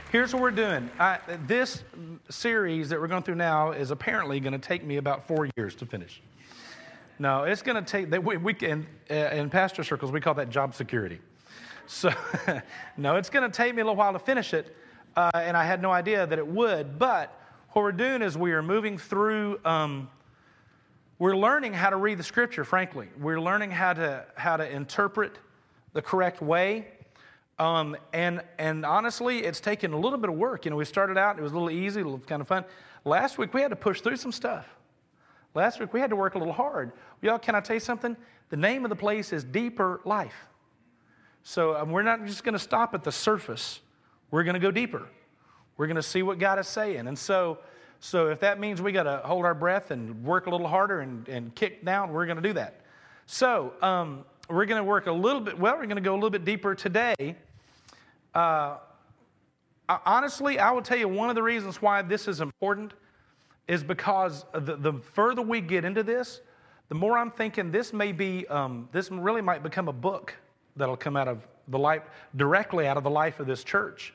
Here's what we're doing. This series that we're going through now is apparently going to take me about 4 years to finish. No, it's going to take, in pastor circles, we call that job security. So, no, it's going to take me a little while to finish it, and I had no idea that it would. But what we're doing is we are moving through, we're learning how to read the Scripture, frankly. We're learning how to interpret the correct way. And honestly, it's taken a little bit of work. You know, we started out, it was a little easy, a little kind of fun. Last week, we had to push through some stuff. Last week, we had to work a little hard. Y'all, can I tell you something? The name of the place is Deeper Life. So we're not just going to stop at the surface. We're going to go deeper. We're going to see what God is saying. And so if that means we got to hold our breath and work a little harder and kick down, we're going to do that. So we're going to work a little bit, we're going to go a little bit deeper today. Honestly, I will tell you one of the reasons why this is important is because the further we get into this, the more I'm thinking this may be, this really might become a book that'll come out of the life, directly out of the life of this church.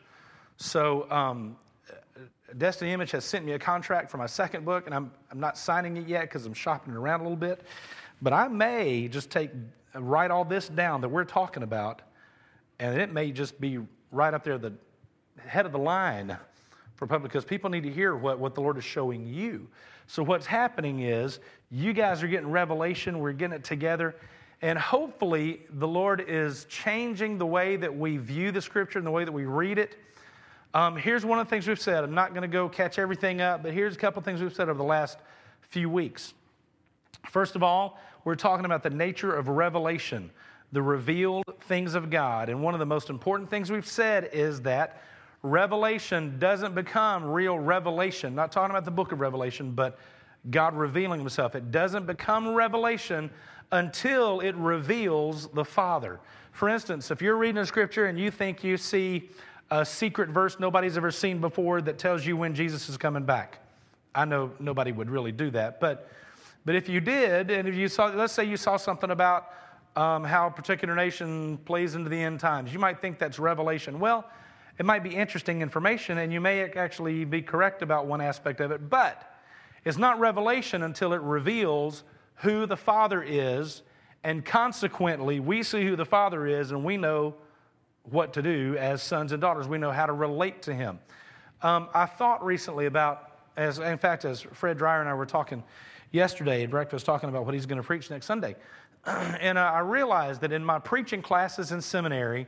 So Destiny Image has sent me a contract for my second book, and I'm not signing it yet because I'm shopping it around a little bit. But I may just write all this down that we're talking about, and it may just be right up there, the head of the line for public, because people need to hear what the Lord is showing you. So what's happening is you guys are getting revelation, we're getting it together, and hopefully the Lord is changing the way that we view the Scripture and the way that we read it. Here's one of the things we've said. I'm not going to go catch everything up, but here's a couple of things we've said over the last few weeks. First of all, we're talking about the nature of revelation, the revealed things of God. And one of the most important things we've said is that revelation doesn't become real revelation. Not talking about the book of Revelation, but God revealing himself. It doesn't become revelation until it reveals the Father. For instance, if you're reading a scripture and you think you see a secret verse nobody's ever seen before that tells you when Jesus is coming back. I know nobody would really do that, but if you did, and if you saw, let's say you saw something about how a particular nation plays into the end times. You might think that's revelation. Well, it might be interesting information, and you may actually be correct about one aspect of it, but it's not revelation until it reveals who the Father is, and consequently, we see who the Father is, and we know what to do as sons and daughters. We know how to relate to him. I thought recently about, as Fred Dreyer and I were talking yesterday at breakfast, talking about what he's going to preach next Sunday. And I realized that in my preaching classes in seminary,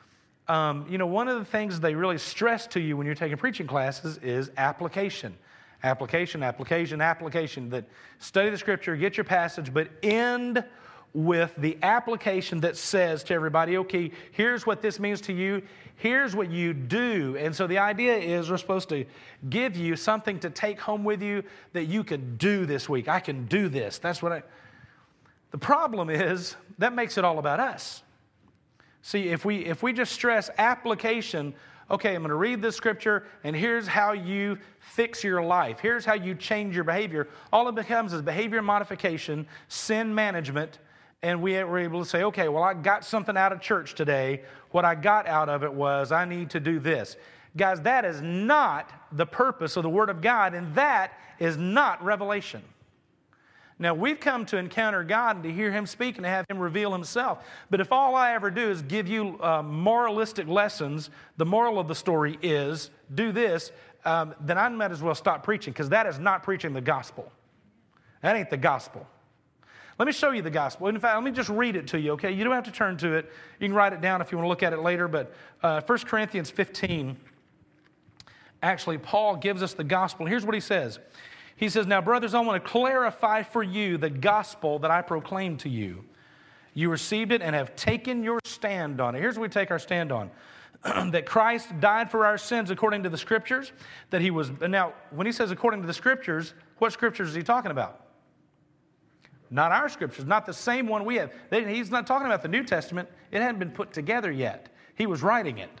one of the things they really stress to you when you're taking preaching classes is application. Application. That study the Scripture, get your passage, but end with the application that says to everybody, okay, here's what this means to you, here's what you do. And so the idea is we're supposed to give you something to take home with you that you can do this week. I can do this. The problem is that makes it all about us. See, if we just stress application, okay, I'm going to read this scripture, and here's how you fix your life. Here's how you change your behavior. All it becomes is behavior modification, sin management, and we were able to say, okay, well, I got something out of church today. What I got out of it was I need to do this. Guys, that is not the purpose of the Word of God, and that is not revelation. Now, we've come to encounter God and to hear him speak and to have him reveal himself. But if all I ever do is give you moralistic lessons, the moral of the story is do this, then I might as well stop preaching, because that is not preaching the gospel. That ain't the gospel. Let me show you the gospel. In fact, let me just read it to you, okay? You don't have to turn to it. You can write it down if you want to look at it later. But 1 Corinthians 15, actually, Paul gives us the gospel. Here's what he says. He says, now, brothers, I want to clarify for you the gospel that I proclaimed to you. You received it and have taken your stand on it. Here's what we take our stand on. That Christ died for our sins according to the Scriptures. Now, when he says according to the Scriptures, what Scriptures is he talking about? Not our Scriptures, not the same one we have. He's not talking about the New Testament. It hadn't been put together yet. He was writing it.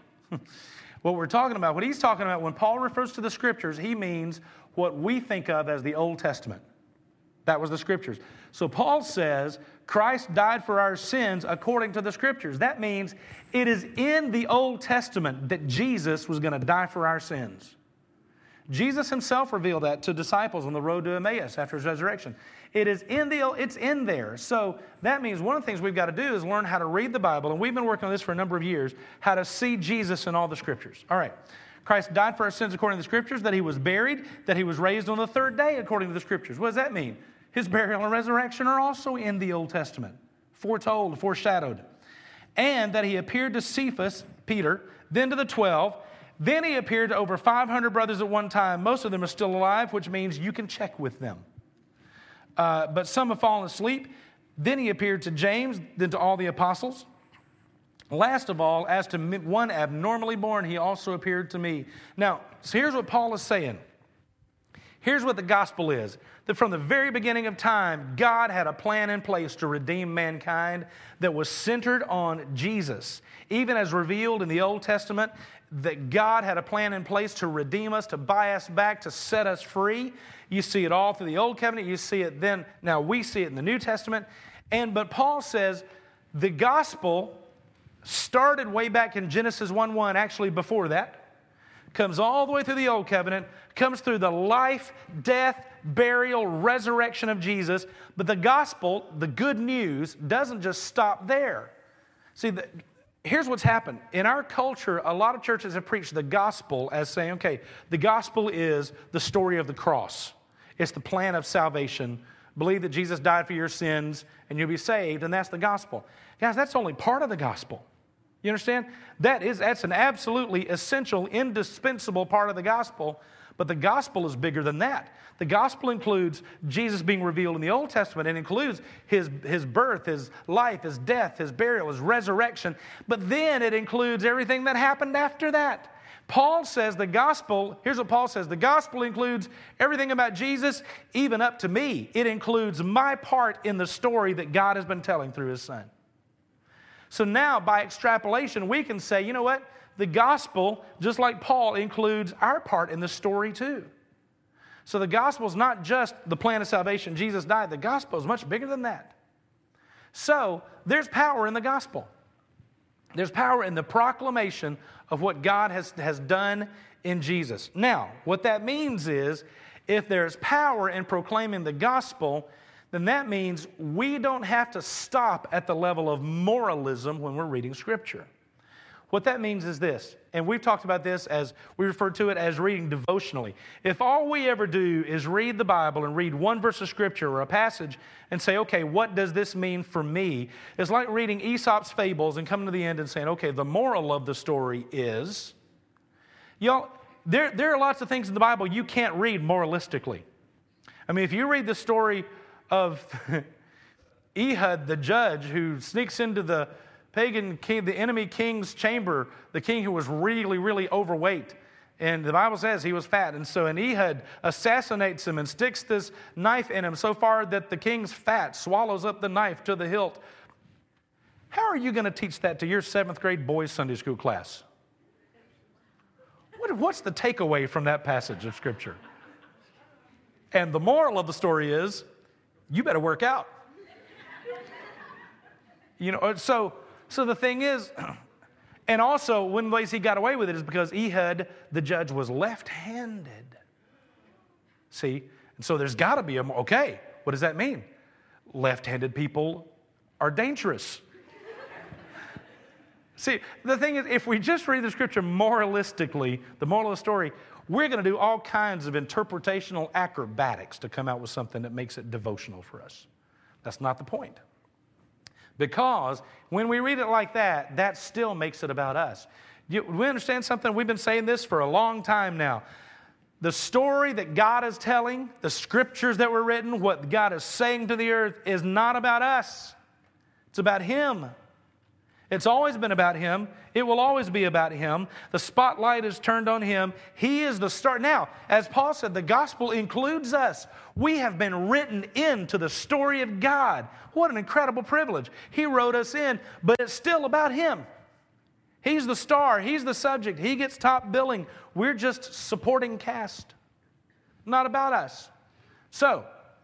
What he's talking about, when Paul refers to the Scriptures, he means what we think of as the Old Testament. That was the Scriptures. So Paul says Christ died for our sins according to the Scriptures. That means it is in the Old Testament that Jesus was going to die for our sins. Jesus himself revealed that to disciples on the road to Emmaus after his resurrection. It's in there. So that means one of the things we've got to do is learn how to read the Bible, and we've been working on this for a number of years, how to see Jesus in all the Scriptures. All right. Christ died for our sins according to the Scriptures, that he was buried, that he was raised on the third day according to the Scriptures. What does that mean? His burial and resurrection are also in the Old Testament, foretold, foreshadowed. And that he appeared to Cephas, Peter, then to the 12. Then he appeared to over 500 brothers at one time. Most of them are still alive, which means you can check with them. But some have fallen asleep. Then he appeared to James, then to all the apostles. Last of all, as to one abnormally born, he also appeared to me. Now, so here's what Paul is saying. Here's what the gospel is. That from the very beginning of time, God had a plan in place to redeem mankind that was centered on Jesus. Even as revealed in the Old Testament, that God had a plan in place to redeem us, to buy us back, to set us free. You see it all through the Old Covenant. You see it then. Now we see it in the New Testament. But Paul says the gospel started way back in Genesis 1:1, actually before that. Comes all the way through the Old Covenant, comes through the life, death, burial, resurrection of Jesus. But the gospel, the good news, doesn't just stop there. See, here's what's happened. In our culture, a lot of churches have preached the gospel as saying, okay, the gospel is the story of the cross. It's the plan of salvation. Believe that Jesus died for your sins and you'll be saved, and that's the gospel. Guys, that's only part of the gospel. You understand? That's an absolutely essential, indispensable part of the gospel, but the gospel is bigger than that. The gospel includes Jesus being revealed in the Old Testament. It includes his birth, his life, his death, his burial, his resurrection, but then it includes everything that happened after that. Paul says the gospel, here's what Paul says, the gospel includes everything about Jesus, even up to me. It includes my part in the story that God has been telling through his Son. So now, by extrapolation, we can say, you know what? The gospel, just like Paul, includes our part in the story too. So the gospel is not just the plan of salvation. Jesus died. The gospel is much bigger than that. So there's power in the gospel. There's power in the proclamation of what God has done in Jesus. Now, what that means is, if there's power in proclaiming the gospel, then that means we don't have to stop at the level of moralism when we're reading Scripture. What that means is this, and we've talked about this as, we refer to it as reading devotionally. If all we ever do is read the Bible and read one verse of Scripture or a passage and say, okay, what does this mean for me? It's like reading Aesop's fables and coming to the end and saying, okay, the moral of the story is, y'all, there are lots of things in the Bible you can't read moralistically. I mean, if you read the story of Ehud, the judge, who sneaks into the pagan king, the enemy king's chamber, the king who was really, really overweight. And the Bible says he was fat. And Ehud assassinates him and sticks this knife in him so far that the king's fat swallows up the knife to the hilt. How are you going to teach that to your 7th grade boys' Sunday school class? What's the takeaway from that passage of Scripture? And the moral of the story is, you better work out. So the thing is, and also one of the ways he got away with it is because Ehud, the judge, was left-handed. See? And so there's got to be okay, what does that mean? Left-handed people are dangerous. See, the thing is, if we just read the Scripture moralistically, the moral of the story, we're going to do all kinds of interpretational acrobatics to come out with something that makes it devotional for us. That's not the point. Because when we read it like that, that still makes it about us. We understand something? We've been saying this for a long time now. The story that God is telling, the Scriptures that were written, what God is saying to the earth is not about us. It's about Him. It's always been about Him. It will always be about Him. The spotlight is turned on Him. He is the start. Now, as Paul said, the gospel includes us. We have been written into the story of God. What an incredible privilege. He wrote us in, but it's still about Him. He's the star. He's the subject. He gets top billing. We're just supporting cast. Not about us. So,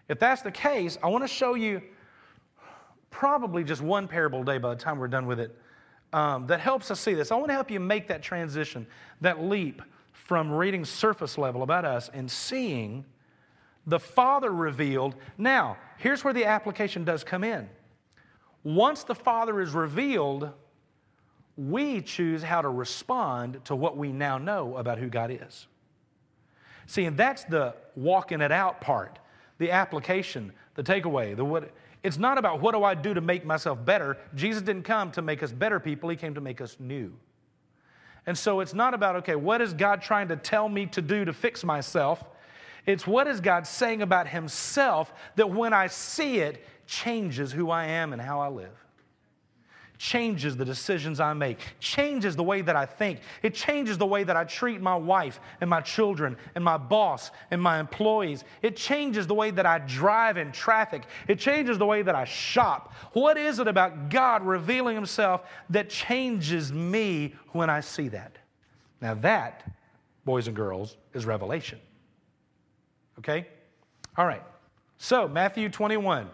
If that's the case, I want to show you probably just one parable a day by the time we're done with it that helps us see this. I want to help you make that transition, that leap from reading surface level about us and seeing the Father revealed. Now, here's where the application does come in. Once the Father is revealed, we choose how to respond to what we now know about who God is. See, and that's the walking it out part, the application, the takeaway. It's not about what do I do to make myself better. Jesus didn't come to make us better people. He came to make us new. And so it's not about, okay, what is God trying to tell me to do to fix myself? It's what is God saying about himself that when I see it, changes who I am and how I live. Changes the decisions I make. Changes the way that I think. It changes the way that I treat my wife and my children and my boss and my employees. It changes the way that I drive in traffic. It changes the way that I shop. What is it about God revealing himself that changes me when I see that? Now that, boys and girls, is revelation. Okay? All right. So, Matthew 21.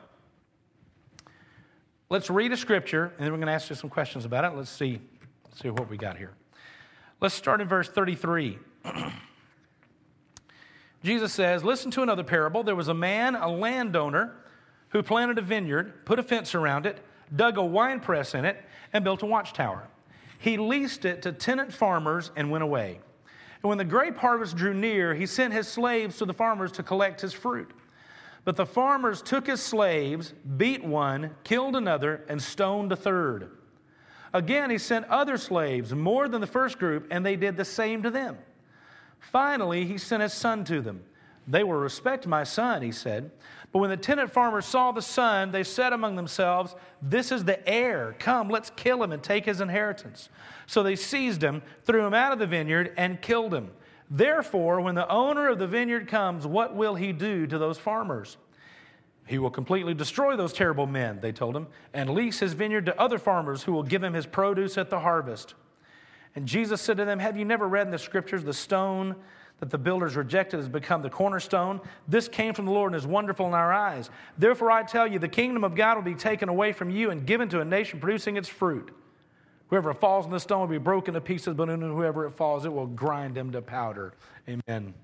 Let's read a scripture, and then we're going to ask you some questions about it. Let's see what we got here. Let's start in verse 33. Jesus says, listen to another parable. There was a man, a landowner, who planted a vineyard, put a fence around it, dug a wine press in it, and built a watchtower. He leased it to tenant farmers and went away. And when the grape harvest drew near, he sent his slaves to the farmers to collect his fruit. But the farmers took his slaves, beat one, killed another, and stoned a third. Again, he sent other slaves, more than the first group, and they did the same to them. Finally, he sent his son to them. They will respect my son, he said. But when the tenant farmers saw the son, they said among themselves, this is the heir. Come, let's kill him and take his inheritance. So they seized him, threw him out of the vineyard, and killed him. Therefore, when the owner of the vineyard comes, what will he do to those farmers? He will completely destroy those terrible men, they told him, and lease his vineyard to other farmers who will give him his produce at the harvest. And Jesus said to them, have you never read in the scriptures, the stone that the builders rejected has become the cornerstone? This came from the Lord and is wonderful in our eyes. Therefore, I tell you, the kingdom of God will be taken away from you and given to a nation producing its fruit. Whoever falls on the stone will be broken to pieces, but in whoever it falls, it will grind him to powder. Amen.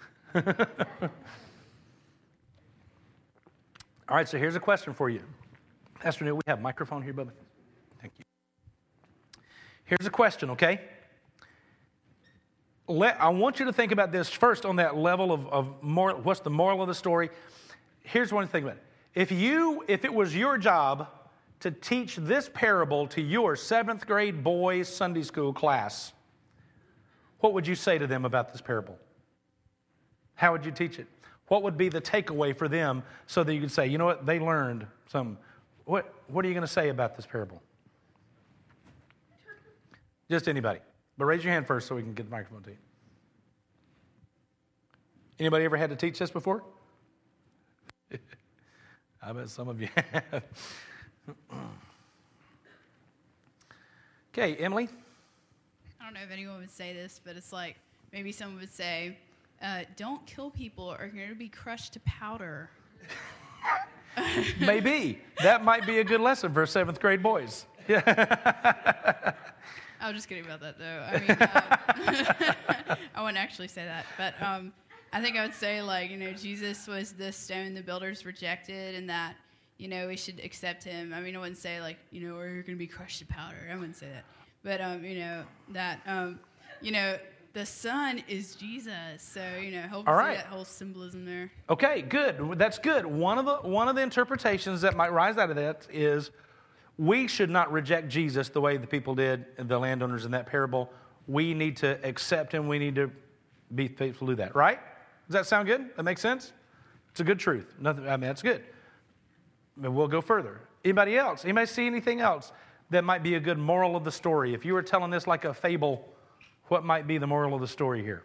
All right, so here's a question for you. Pastor Neil, we have a microphone here, Bubba. Thank you. Here's a question, okay? I want you to think about this first on that level of moral, what's the moral of the story. Here's one thing about it. If it was your job to teach this parable to your 7th grade boys' Sunday school class, what would you say to them about this parable? How would you teach it? What would be the takeaway for them so that you could say, you know what, they learned some. What are you going to say about this parable? Just anybody. But raise your hand first so we can get the microphone to you. Anybody ever had to teach this before? I bet some of you have. Okay, Emily? I don't know if anyone would say this, but it's like maybe someone would say, don't kill people or you're going to be crushed to powder. Maybe. That might be a good lesson for 7th grade boys. Yeah. I was just kidding about that, though. I mean, I wouldn't actually say that. But I think I would say, like, Jesus was the stone the builders rejected and that, we should accept him. I mean, I wouldn't say, like, or you're going to be crushed to powder. I wouldn't say that. But, the Son is Jesus. So, help us see that whole symbolism there. Okay, good. That's good. One of the interpretations that might rise out of that is we should not reject Jesus the way the people did, the landowners in that parable. We need to accept him. We need to be faithful to that, right? Does that sound good? That makes sense? It's a good truth. That's good. But we'll go further. Anybody else? Anybody see anything else that might be a good moral of the story? If you were telling this like a fable, what might be the moral of the story here?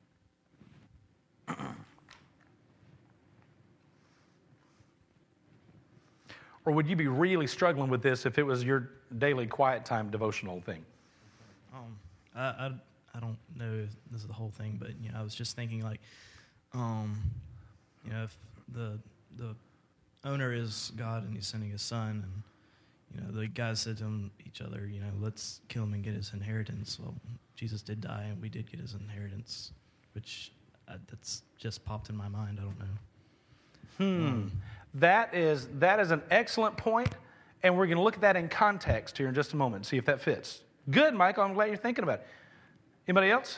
Or would you be really struggling with this if it was your daily quiet time devotional thing? I don't know if this is the whole thing, but I was just thinking like, if the the owner is God and he's sending his son, and the guys said to each other, let's kill him and get his inheritance. Well, Jesus did die, and we did get his inheritance, which that's just popped in my mind. I don't know. That is an excellent point, and we're going to look at that in context here in just a moment and see if that fits. Good, Michael. I'm glad you're thinking about it. Anybody else?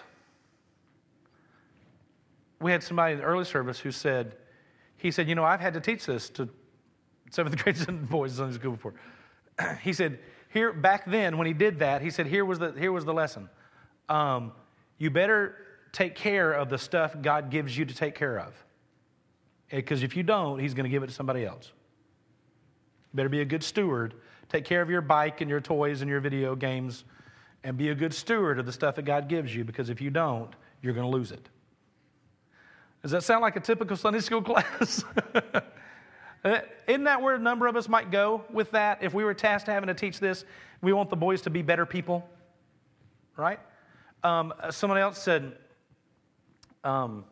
We had somebody in the early service who said, I've had to teach this to 7th grade boys in Sunday school before. He said, back then when he did that, he said, here was the lesson. You better take care of the stuff God gives you to take care of. Because if you don't, he's going to give it to somebody else. You better be a good steward. Take care of your bike and your toys and your video games, and be a good steward of the stuff that God gives you, because if you don't, you're going to lose it. Does that sound like a typical Sunday school class? Isn't that where a number of us might go with that? If we were tasked having to teach this, we want the boys to be better people, right? Someone else said, do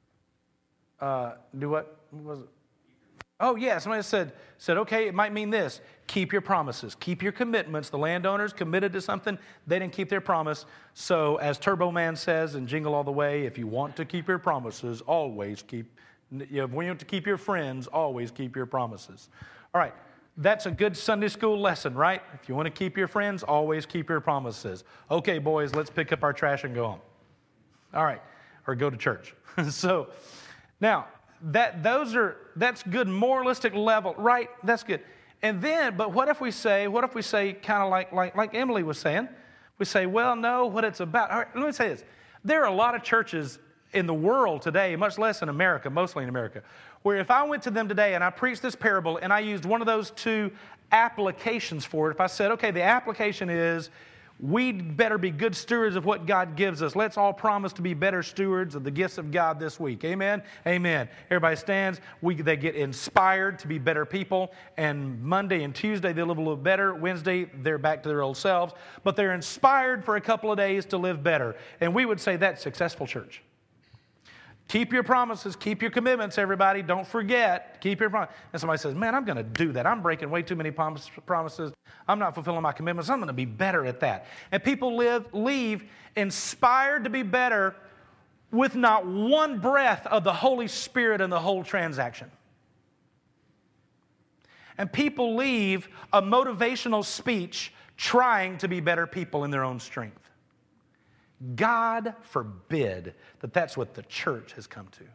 what was it? Oh, yeah, somebody said, okay, it might mean this. Keep your promises. Keep your commitments. The landowners committed to something. They didn't keep their promise. So as Turbo Man says in Jingle All the Way, if you want to keep your promises, always keep, when you want to keep your friends, always keep your promises. All right, that's a good Sunday school lesson, right? If you want to keep your friends, always keep your promises. Okay, boys, let's pick up our trash and go home. All right, or go to church. So now, that's good moralistic level, right? That's good. And then, but what if we say kind of like Emily was saying, we say, well, no, what it's about. All right, let me say this. There are a lot of churches in the world today, much less in America, mostly in America, where if I went to them today and I preached this parable and I used one of those two applications for it, if I said, okay, the application is, we'd better be good stewards of what God gives us. Let's all promise to be better stewards of the gifts of God this week. Amen? Amen. Everybody stands. They get inspired to be better people. And Monday and Tuesday, they live a little better. Wednesday, they're back to their old selves. But they're inspired for a couple of days to live better. And we would say that's successful church. Keep your promises. Keep your commitments, everybody. Don't forget. Keep your promises. And somebody says, man, I'm going to do that. I'm breaking way too many promises. I'm not fulfilling my commitments. I'm going to be better at that. And people leave inspired to be better with not one breath of the Holy Spirit in the whole transaction. And people leave a motivational speech trying to be better people in their own strength. God forbid that that's what the church has come to.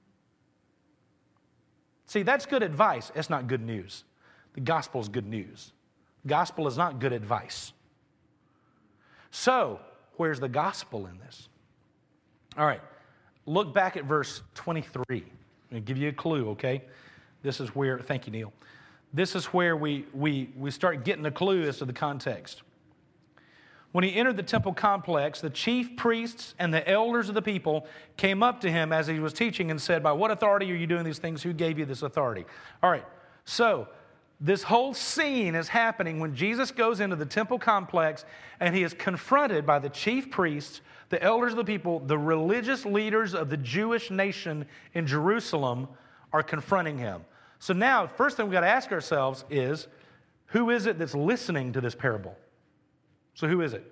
See, that's good advice. It's not good news. The gospel is good news. Gospel is not good advice. So, where's the gospel in this? All right, look back at verse 23. I'm going to give you a clue, okay? This is where, thank you, Neil. This is where we start getting a clue as to the context. When he entered the temple complex, the chief priests and the elders of the people came up to him as he was teaching and said, by what authority are you doing these things? Who gave you this authority? All right, so this whole scene is happening when Jesus goes into the temple complex and he is confronted by the chief priests, the elders of the people, the religious leaders of the Jewish nation in Jerusalem are confronting him. So now, first thing we've got to ask ourselves is, who is it that's listening to this parable? So who is it?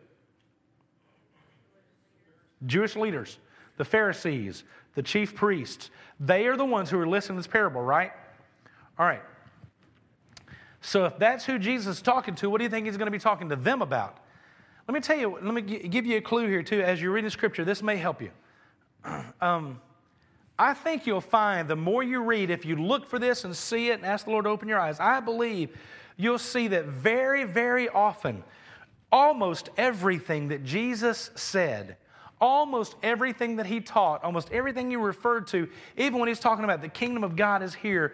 Jewish leaders, the Pharisees, the chief priests. They are the ones who are listening to this parable, right? All right. So if that's who Jesus is talking to, what do you think he's going to be talking to them about? Let me tell you, let me give you a clue here too. As you're reading Scripture, this may help you. I think you'll find the more you read, if you look for this and see it and ask the Lord to open your eyes, I believe you'll see that very, very often, almost everything that Jesus said, almost everything that he taught, almost everything he referred to, even when he's talking about the kingdom of God is here,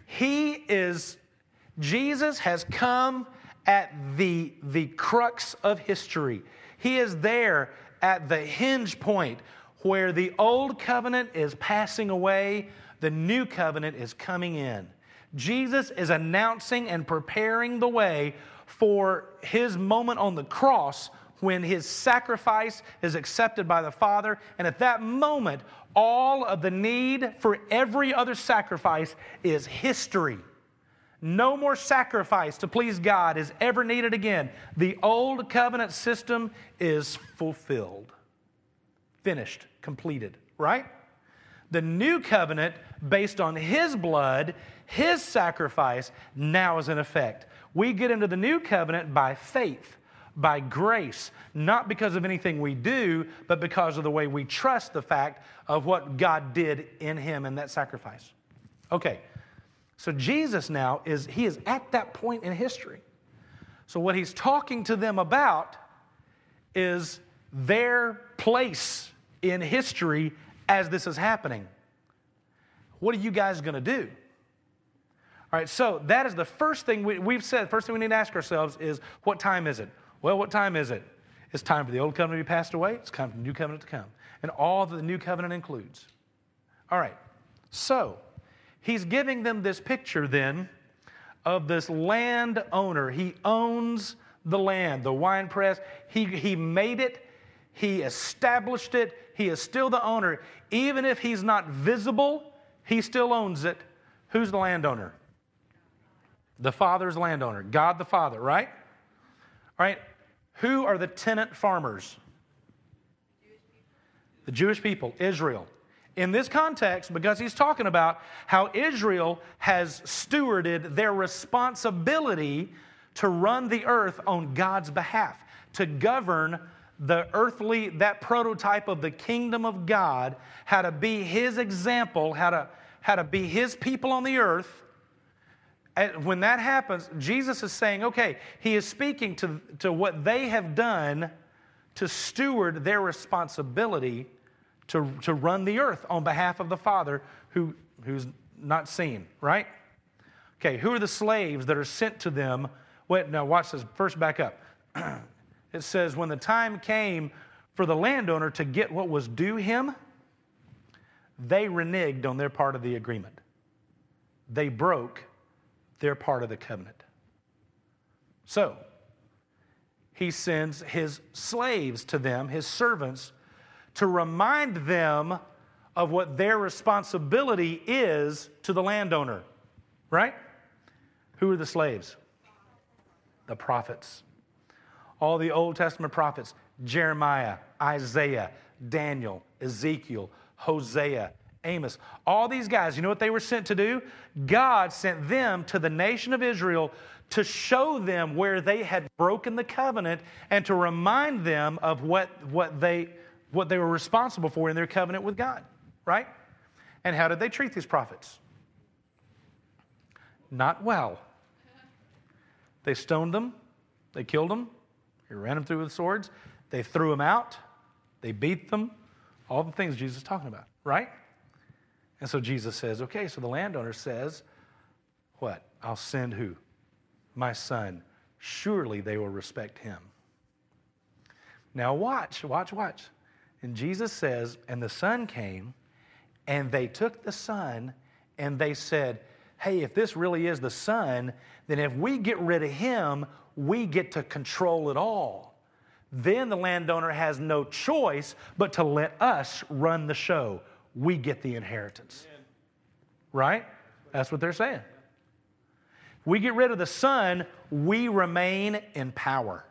Jesus has come at the crux of history. He is there at the hinge point where the old covenant is passing away, the new covenant is coming in. Jesus is announcing and preparing the way for his moment on the cross when his sacrifice is accepted by the Father. And at that moment, all of the need for every other sacrifice is history. No more sacrifice to please God is ever needed again. The old covenant system is fulfilled. Finished, completed, right? The new covenant, based on his blood, his sacrifice, now is in effect. We get into the new covenant by faith, by grace, not because of anything we do, but because of the way we trust the fact of what God did in him and that sacrifice. Okay, so Jesus now is at that point in history. So what he's talking to them about is their place in history as this is happening. What are you guys going to do? All right, so that is the first thing we've said. First thing we need to ask ourselves is, what time is it? Well, what time is it? It's time for the old covenant to be passed away. It's time for the new covenant to come. And all that the new covenant includes. All right, so he's giving them this picture then of this landowner. He owns the land, the winepress. He made it. He established it. He is still the owner. Even if he's not visible, he still owns it. Who's the landowner? The Father's landowner. God the Father, right? All right. Who are the tenant farmers? The Jewish people, Israel. In this context, because he's talking about how Israel has stewarded their responsibility to run the earth on God's behalf, to govern the earthly, that prototype of the kingdom of God, how to be his example, how to be his people on the earth. And when that happens, Jesus is saying, okay, he is speaking to what they have done to steward their responsibility to run the earth on behalf of the Father who's not seen, right? Okay, who are the slaves that are sent to them? Wait, now watch this. First, back up. It says, when the time came for the landowner to get what was due him, they reneged on their part of the agreement. They broke their part of the covenant. So, he sends his slaves to them, his servants, to remind them of what their responsibility is to the landowner. Right? Who are the slaves? The prophets. All the Old Testament prophets, Jeremiah, Isaiah, Daniel, Ezekiel, Hosea, Amos. All these guys, you know what they were sent to do? God sent them to the nation of Israel to show them where they had broken the covenant and to remind them of what they were responsible for in their covenant with God, right? And how did they treat these prophets? Not well. They stoned them. They killed them. They ran them through with swords. They threw them out. They beat them. All the things Jesus is talking about, right? And so Jesus says, okay, so the landowner says, what? I'll send who? My son. Surely they will respect him. Now watch. And Jesus says, and the son came, and they took the son, and they said, hey, if this really is the son, then if we get rid of him, we get to control it all. Then the landowner has no choice but to let us run the show. We get the inheritance. Right? That's what they're saying. If we get rid of the son, we remain in power.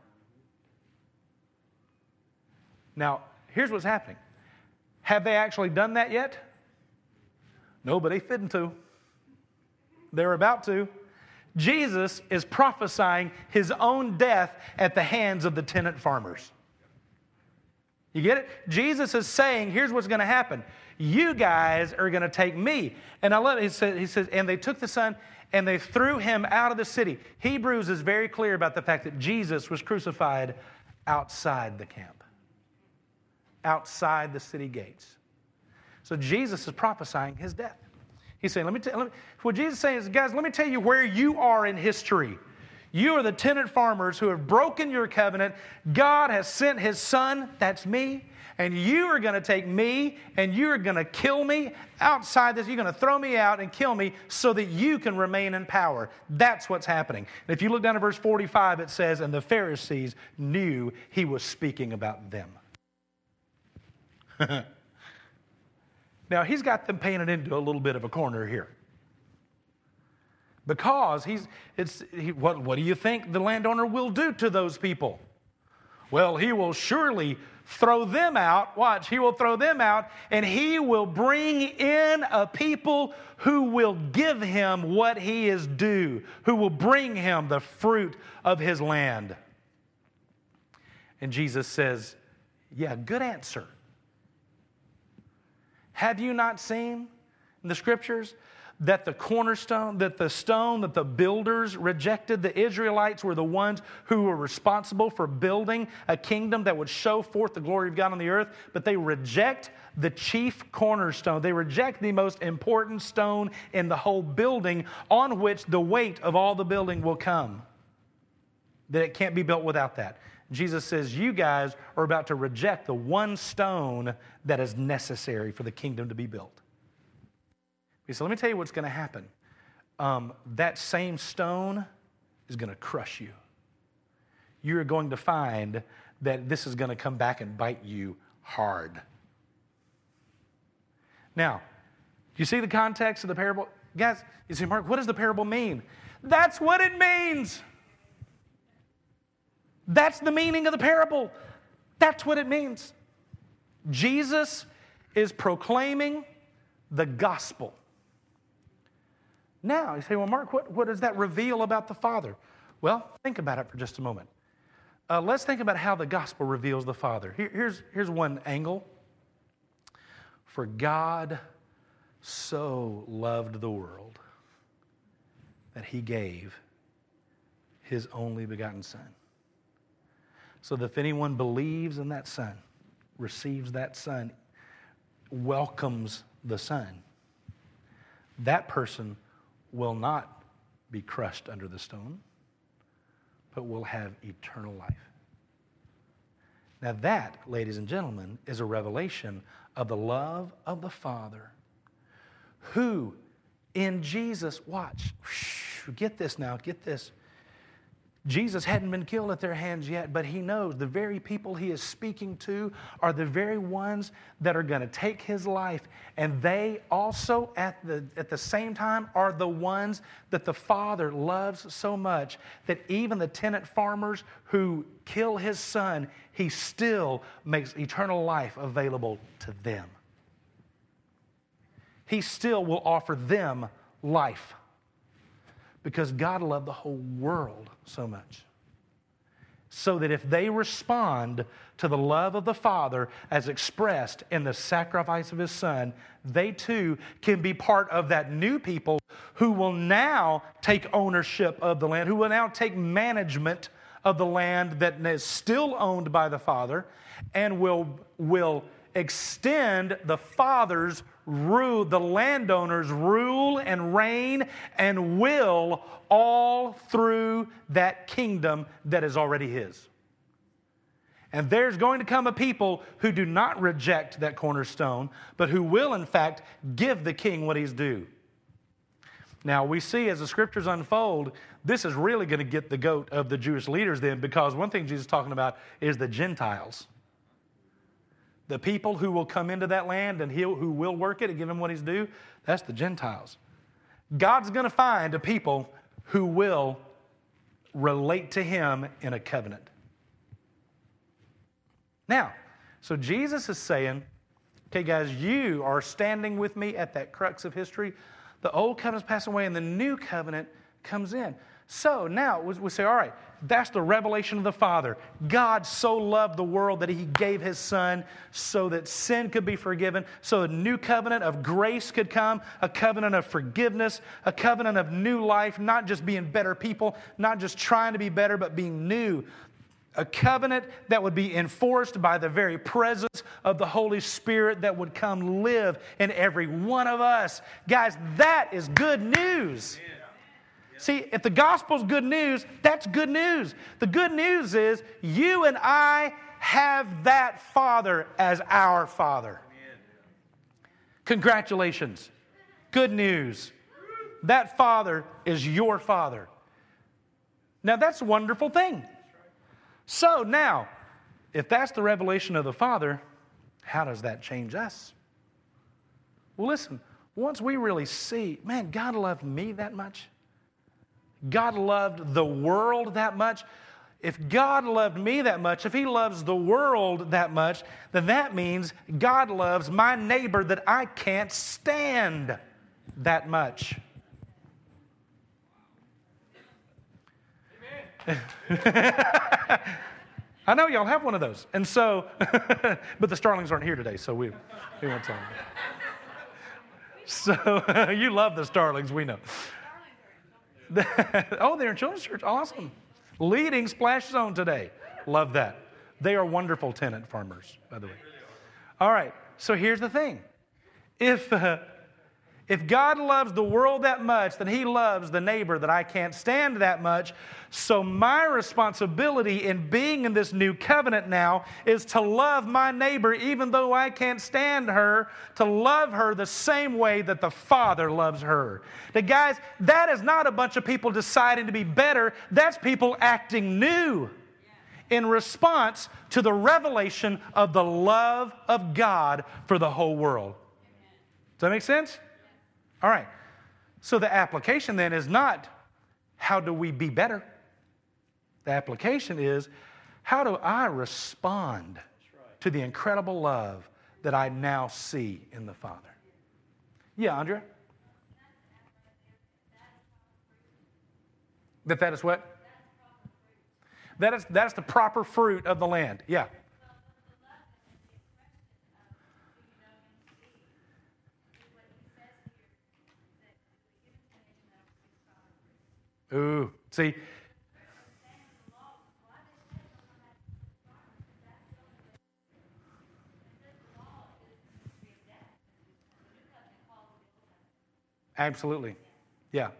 Now, here's what's happening. Have they actually done that yet? No, but they fitting to. They're about to. Jesus is prophesying his own death at the hands of the tenant farmers. You get it? Jesus is saying, here's what's going to happen. You guys are going to take me. And I love it. He says, and they took the son and they threw him out of the city. Hebrews is very clear about the fact that Jesus was crucified outside the camp, outside the city gates. So Jesus is prophesying his death. He's saying, what Jesus is saying is, guys, let me tell you where you are in history. You are the tenant farmers who have broken your covenant. God has sent his son, that's me, and you are going to take me and you are going to kill me outside this. You're going to throw me out and kill me so that you can remain in power. That's what's happening. And if you look down at verse 45, it says, and the Pharisees knew he was speaking about them. Now, he's got them painted into a little bit of a corner here. Because what do you think the landowner will do to those people? Well, he will surely throw them out. Watch, he will throw them out, and he will bring in a people who will give him what he is due, who will bring him the fruit of his land. And Jesus says, yeah, good answer. Have you not seen in the scriptures that the cornerstone, that the stone that the builders rejected, the Israelites were the ones who were responsible for building a kingdom that would show forth the glory of God on the earth, but they reject the chief cornerstone. They reject the most important stone in the whole building on which the weight of all the building will come. That it can't be built without that. Jesus says, you guys are about to reject the one stone that is necessary for the kingdom to be built. So let me tell you what's going to happen. That same stone is going to crush you. You're going to find that this is going to come back and bite you hard. Now, do you see the context of the parable? Guys, you say, Mark, what does the parable mean? That's what it means. That's the meaning of the parable. That's what it means. Jesus is proclaiming the gospel. Now, you say, well, Mark, what does that reveal about the Father? Well, think about it for just a moment. Let's think about how the gospel reveals the Father. Here's one angle. For God so loved the world that he gave his only begotten Son. So that if anyone believes in that Son, receives that Son, welcomes the Son, that person will not be crushed under the stone, but will have eternal life. Now that, ladies and gentlemen, is a revelation of the love of the Father, who in Jesus, watch, get this now, get this. Jesus hadn't been killed at their hands yet, but he knows the very people he is speaking to are the very ones that are going to take his life. And they also, at the same time, are the ones that the Father loves so much that even the tenant farmers who kill his Son, he still makes eternal life available to them. He still will offer them life. Because God loved the whole world so much. So that if they respond to the love of the Father as expressed in the sacrifice of his Son, they too can be part of that new people who will now take ownership of the land, who will now take management of the land that is still owned by the Father, and will extend the Father's rule, the landowner's rule and reign and will all through that kingdom that is already his. And there's going to come a people who do not reject that cornerstone, but who will in fact give the king what he's due. Now we see as the scriptures unfold, this is really going to get the goat of the Jewish leaders then, because one thing Jesus is talking about is the Gentiles. The people who will come into that land and who will work it and give him what he's due, that's the Gentiles. God's going to find a people who will relate to him in a covenant. Now, so Jesus is saying, okay, guys, you are standing with me at that crux of history. The old covenant's passing away and the new covenant comes in. So now we say, all right, that's the revelation of the Father. God so loved the world that he gave his Son so that sin could be forgiven, so a new covenant of grace could come, a covenant of forgiveness, a covenant of new life, not just being better people, not just trying to be better, but being new. A covenant that would be enforced by the very presence of the Holy Spirit that would come live in every one of us. Guys, that is good news. See, if the gospel's good news, that's good news. The good news is you and I have that Father as our Father. Congratulations. Good news. That Father is your Father. Now that's a wonderful thing. So now, if that's the revelation of the Father, how does that change us? Well, listen, once we really see, man, God loved me that much. God loved the world that much. If God loved me that much, if He loves the world that much, then that means God loves my neighbor that I can't stand that much. I know y'all have one of those. And so, but the Starlings aren't here today, so we won't tell them. So, you love the Starlings, we know. Oh, they're in children's church. Awesome. Leading Splash Zone today. Love that. They are wonderful tenant farmers, by the way. All right, so here's the thing. If God loves the world that much, then He loves the neighbor that I can't stand that much. So my responsibility in being in this new covenant now is to love my neighbor even though I can't stand her, to love her the same way that the Father loves her. Now guys, that is not a bunch of people deciding to be better. That's people acting new in response to the revelation of the love of God for the whole world. Does that make sense? All right, so the application then is not how do we be better? The application is how do I respond to the incredible love that I now see in the Father? Yeah, Andrea? That is what? That is the proper fruit of the land. Yeah. Ooh, see. Absolutely. Yeah.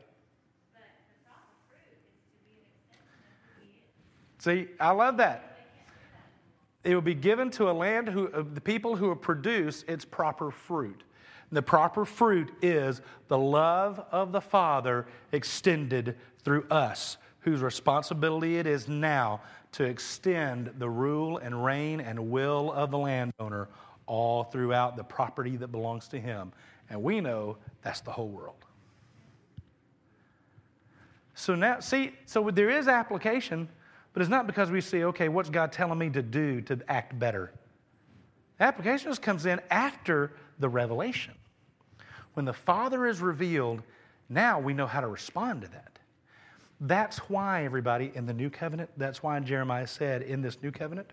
See, I love that. It will be given to a land the people who will produce its proper fruit. The proper fruit is the love of the Father extended through us, whose responsibility it is now to extend the rule and reign and will of the landowner all throughout the property that belongs to him. And we know that's the whole world. So now, see, so there is application, but it's not because we see, okay, what's God telling me to do to act better? Application just comes in after the revelation. When the Father is revealed, now we know how to respond to that. That's why, everybody, in the new covenant, that's why Jeremiah said, in this new covenant,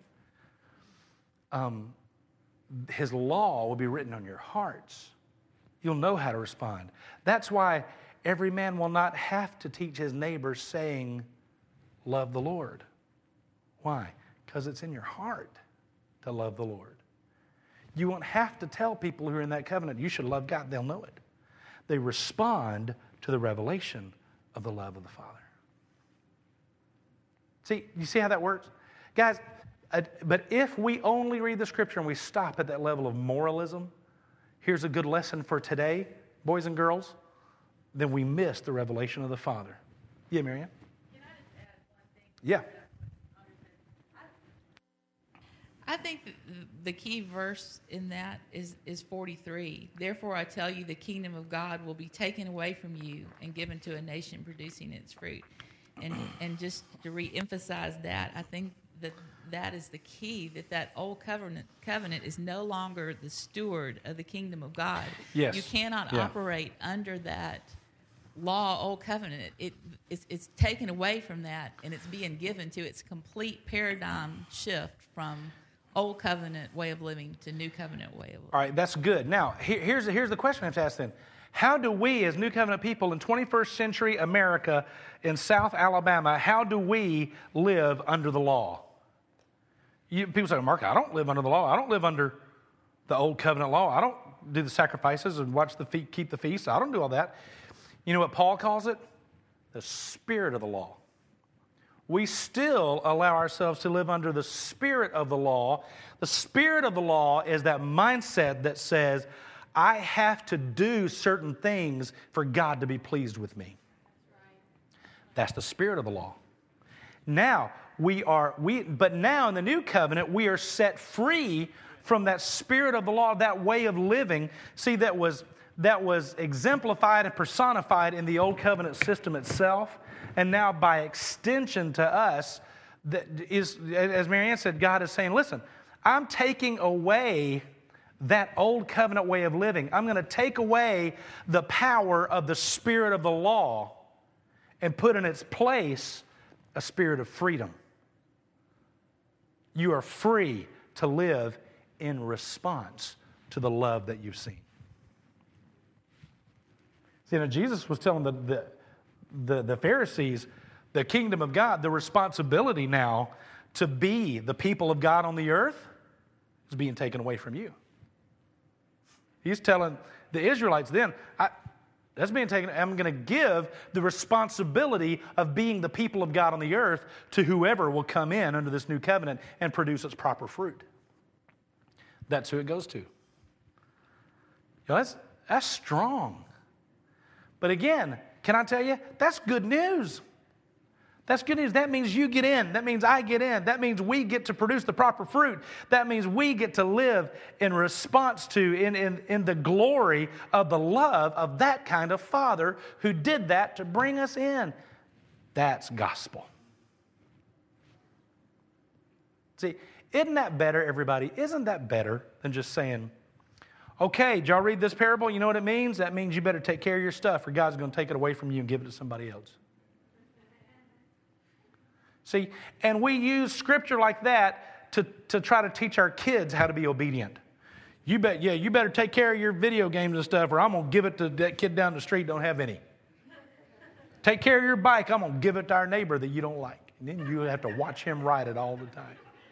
His law will be written on your hearts. You'll know how to respond. That's why every man will not have to teach his neighbor saying, love the Lord. Why? Because it's in your heart to love the Lord. You won't have to tell people who are in that covenant, you should love God. They'll know it. They respond to the revelation of the love of the Father. See, you see how that works? Guys, but if we only read the Scripture and we stop at that level of moralism, here's a good lesson for today, boys and girls, then we miss the revelation of the Father. Yeah, Marianne? Can I just add one thing? Yeah. I think the key verse in that is 43. Therefore, I tell you, the kingdom of God will be taken away from you and given to a nation producing its fruit. And just to re-emphasize that, I think that is the key, that old covenant is no longer the steward of the kingdom of God. Yes. You cannot operate under that law, old covenant. It's taken away from that, and it's being given to its complete paradigm shift from old covenant way of living to new covenant way of living. All right, that's good. Now, here's the question I have to ask then. How do we, as New Covenant people in 21st century America, in South Alabama, how do we live under the law? People say, Mark, I don't live under the law. I don't live under the old covenant law. I don't do the sacrifices and keep the feasts. I don't do all that. You know what Paul calls it? The spirit of the law. we still allow ourselves to live under the spirit of the law. The spirit of the law is that mindset that says, I have to do certain things for God to be pleased with me. That's the spirit of the law. Now, but now in the new covenant, we are set free from that spirit of the law, that way of living. See, that was exemplified and personified in the old covenant system itself. And now by extension to us, that is, as Marianne said, God is saying, listen, I'm taking away that old covenant way of living. I'm going to take away the power of the spirit of the law and put in its place a spirit of freedom. You are free to live in response to the love that you've seen. See, now Jesus was telling the Pharisees, the kingdom of God, the responsibility now to be the people of God on the earth is being taken away from you. He's telling the Israelites then, that's being taken. I'm going to give the responsibility of being the people of God on the earth to whoever will come in under this new covenant and produce its proper fruit. That's who it goes to. You know, that's strong. But again, can I tell you, that's good news. That's good news. That means you get in. That means I get in. That means we get to produce the proper fruit. That means we get to live in response to, in the glory of the love of that kind of Father who did that to bring us in. That's gospel. See, isn't that better, everybody? Isn't that better than just saying, okay, did y'all read this parable? You know what it means? That means you better take care of your stuff or God's going to take it away from you and give it to somebody else. See, and we use scripture like that to try to teach our kids how to be obedient. You better take care of your video games and stuff or I'm going to give it to that kid down the street don't have any. Take care of your bike. I'm going to give it to our neighbor that you don't like. And then you have to watch him ride it all the time.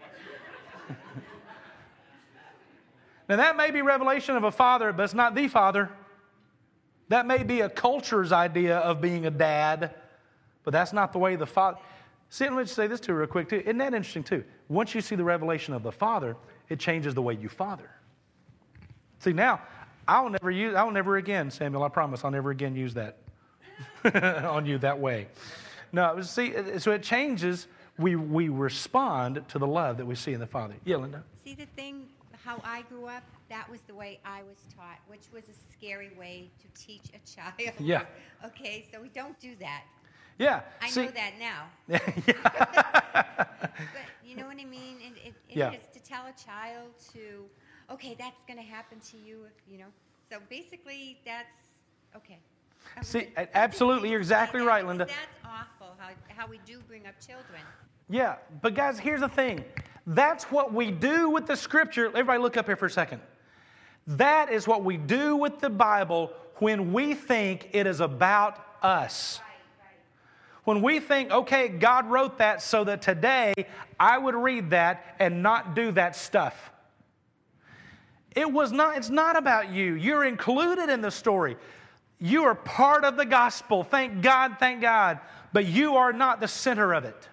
Now, that may be revelation of a father, but it's not the father. That may be a culture's idea of being a dad, but that's not the way the father... See, let me just say this too real quick too. Isn't that interesting too? Once you see the revelation of the Father, it changes the way you father. See, now, I'll never again, Samuel, I promise, I'll never again use that on you that way. No, see, so it changes, we respond to the love that we see in the Father. Yeah, Linda? See, the thing, how I grew up, that was the way I was taught, which was a scary way to teach a child. Yeah. Okay, so we don't do that. Yeah. I know that now. But you know what I mean? It is to tell a child to, okay, that's going to happen to you, you know. So basically, that's, okay. See, absolutely, you're exactly right, Linda. That's awful, how we do bring up children. Yeah, but guys, here's the thing. That's what we do with the Scripture. Everybody look up here for a second. That is what we do with the Bible when we think it is about us. When we think, okay, God wrote that so that today I would read that and not do that stuff. It's not about you. You're included in the story. You are part of the gospel. Thank God. But you are not the center of it.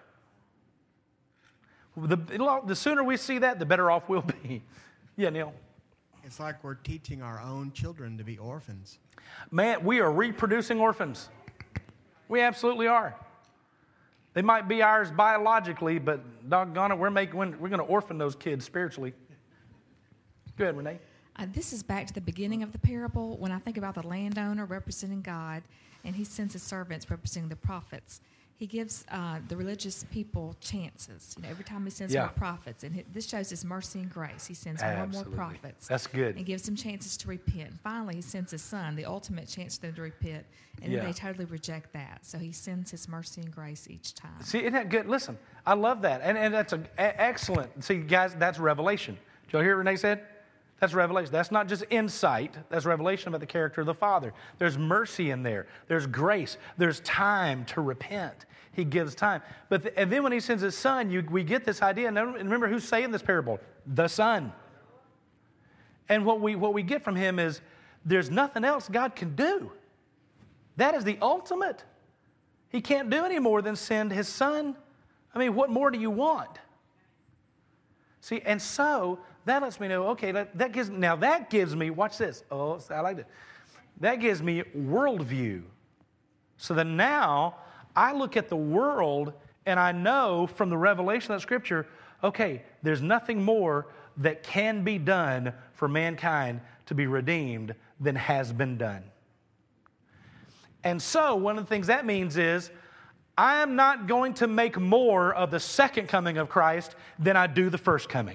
The sooner we see that, the better off we'll be. Yeah, Neil? It's like we're teaching our own children to be orphans. Man, we are reproducing orphans. We absolutely are. They might be ours biologically, but doggone it, we're going to orphan those kids spiritually. Go ahead, Renee. This is back to the beginning of the parable. When I think about the landowner representing God, and he sends his servants representing the prophets, he gives the religious people chances. You know, every time he sends more prophets, and this shows his mercy and grace. He sends more and more prophets. That's good. And gives them chances to repent. And finally, he sends his son, the ultimate chance for them to repent, and then they totally reject that. So he sends his mercy and grace each time. See, isn't that good? Listen, I love that, and that's excellent. See, guys, that's revelation. Did y'all hear what Renee said? That's revelation. That's not just insight. That's revelation about the character of the Father. There's mercy in there. There's grace. There's time to repent. He gives time. And then when he sends his son, we get this idea. And remember who's saying this parable? The Son. And what we get from him is there's nothing else God can do. That is the ultimate. He can't do any more than send his son I mean, what more do you want? See, and so that lets me know, okay, that gives me, watch this. Oh, I like it. That gives me worldview. So that now I look at the world and I know from the revelation of Scripture, okay, there's nothing more that can be done for mankind to be redeemed than has been done. And so one of the things that means is I am not going to make more of the second coming of Christ than I do the first coming.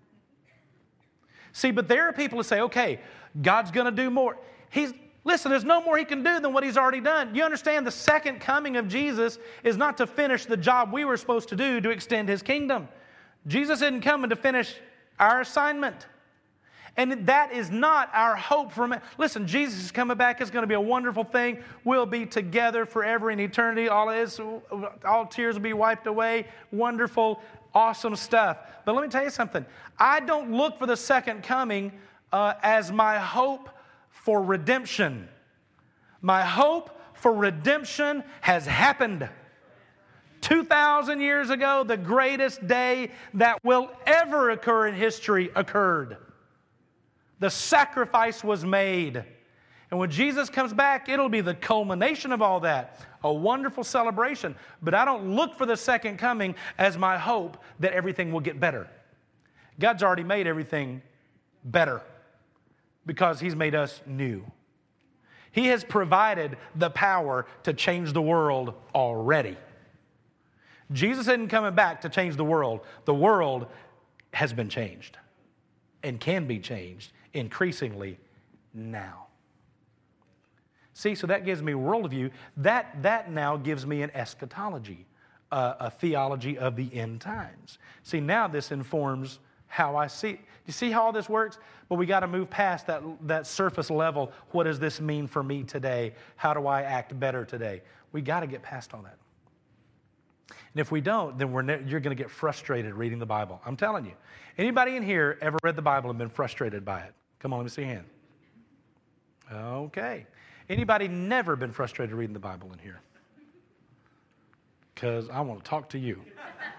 See, but there are people who say, okay, God's going to do more. Listen, there's no more He can do than what He's already done. You understand the second coming of Jesus is not to finish the job we were supposed to do to extend His kingdom. Jesus isn't coming to finish our assignment. And that is not our hope for man. Listen, Jesus is coming back. It's going to be a wonderful thing. We'll be together forever in eternity. All tears will be wiped away. Wonderful, awesome stuff. But let me tell you something. I don't look for the second coming as my hope for redemption. My hope for redemption has happened. 2,000 years ago, the greatest day that will ever occur in history occurred. The sacrifice was made. And when Jesus comes back, it'll be the culmination of all that. A wonderful celebration. But I don't look for the second coming as my hope that everything will get better. God's already made everything better because He's made us new. He has provided the power to change the world already. Jesus isn't coming back to change the world. The world has been changed and can be changed increasingly now. See, so that gives me worldview. That now gives me an eschatology, a theology of the end times. See, now this informs how I see. You see how all this works? But we got to move past that surface level. What does this mean for me today? How do I act better today? We got to get past all that. And if we don't, then you're going to get frustrated reading the Bible. I'm telling you. Anybody in here ever read the Bible and been frustrated by it? Come on, let me see your hand. Okay. Anybody never been frustrated reading the Bible in here? Because I want to talk to you.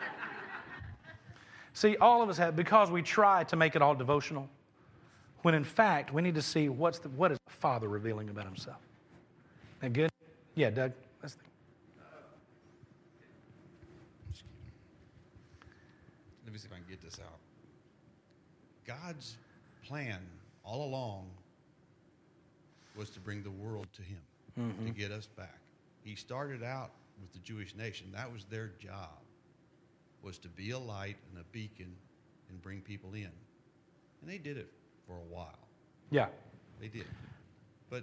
See, all of us have, because we try to make it all devotional, when in fact we need to see what is the Father revealing about Himself. That good? Yeah, Doug. That's the Let me see if I can get this out. God's plan all along was to bring the world to Him, to get us back. He started out with the Jewish nation. That was their job, was to be a light and a beacon and bring people in. And they did it for a while. Yeah. They did. But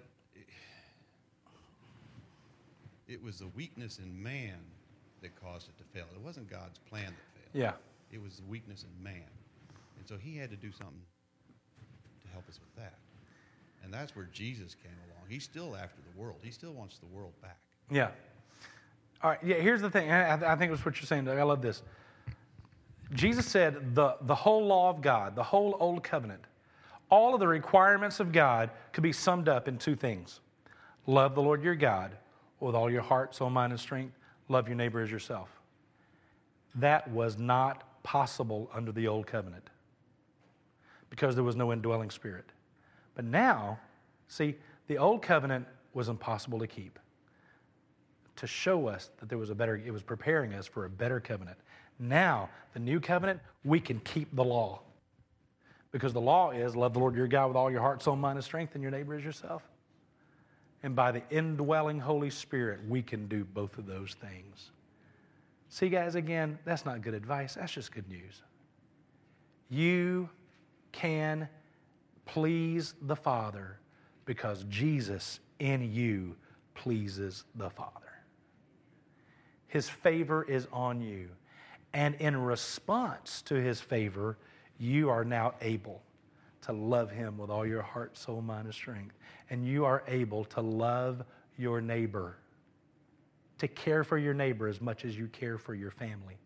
it was the weakness in man that caused it to fail. It wasn't God's plan that failed. Yeah. It was the weakness in man. And so He had to do something to help us with that. And that's where Jesus came along. He's still after the world. He still wants the world back. Yeah. All right. Yeah, here's the thing. I think it's what you're saying, Doug. I love this. Jesus said the whole law of God, the whole Old Covenant, all of the requirements of God could be summed up in two things. Love the Lord your God with all your heart, soul, mind, and strength. Love your neighbor as yourself. That was not possible under the Old Covenant because there was no indwelling Spirit. But now, see, the Old Covenant was impossible to keep. To show us that there was it was preparing us for a better covenant. Now, the new covenant, we can keep the law. Because the law is love the Lord your God with all your heart, soul, mind, and strength, and your neighbor as yourself. And by the indwelling Holy Spirit, we can do both of those things. See, guys, again, that's not good advice. That's just good news. You can please the Father because Jesus in you pleases the Father. His favor is on you. And in response to His favor, you are now able to love Him with all your heart, soul, mind, and strength. And you are able to love your neighbor, to care for your neighbor as much as you care for your family.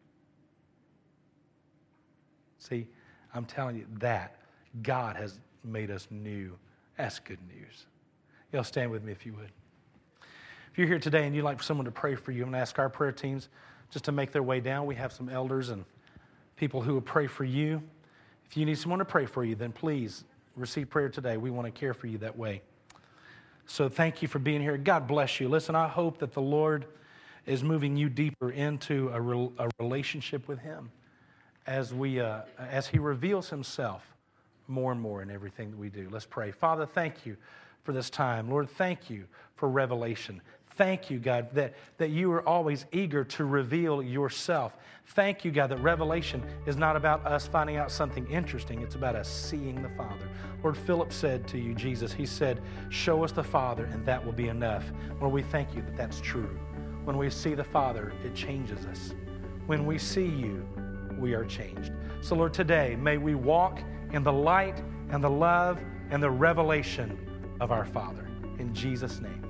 See, I'm telling you that God has made us new. That's good news. Y'all stand with me if you would. If you're here today and you'd like for someone to pray for you, I'm going to ask our prayer teams just to make their way down. We have some elders and people who will pray for you. If you need someone to pray for you, then please receive prayer today. We want to care for you that way. So thank you for being here. God bless you. Listen, I hope that the Lord is moving you deeper into a relationship with Him as He reveals Himself more and more in everything that we do. Let's pray. Father, thank you for this time. Lord, thank you for revelation. Thank you, God, that you are always eager to reveal yourself. Thank you, God, that revelation is not about us finding out something interesting. It's about us seeing the Father. Lord, Philip said to you, Jesus, he said, show us the Father and that will be enough. Lord, we thank you that that's true. When we see the Father, it changes us. When we see you, we are changed. So, Lord, today, may we walk in the light and the love and the revelation of our Father. In Jesus' name.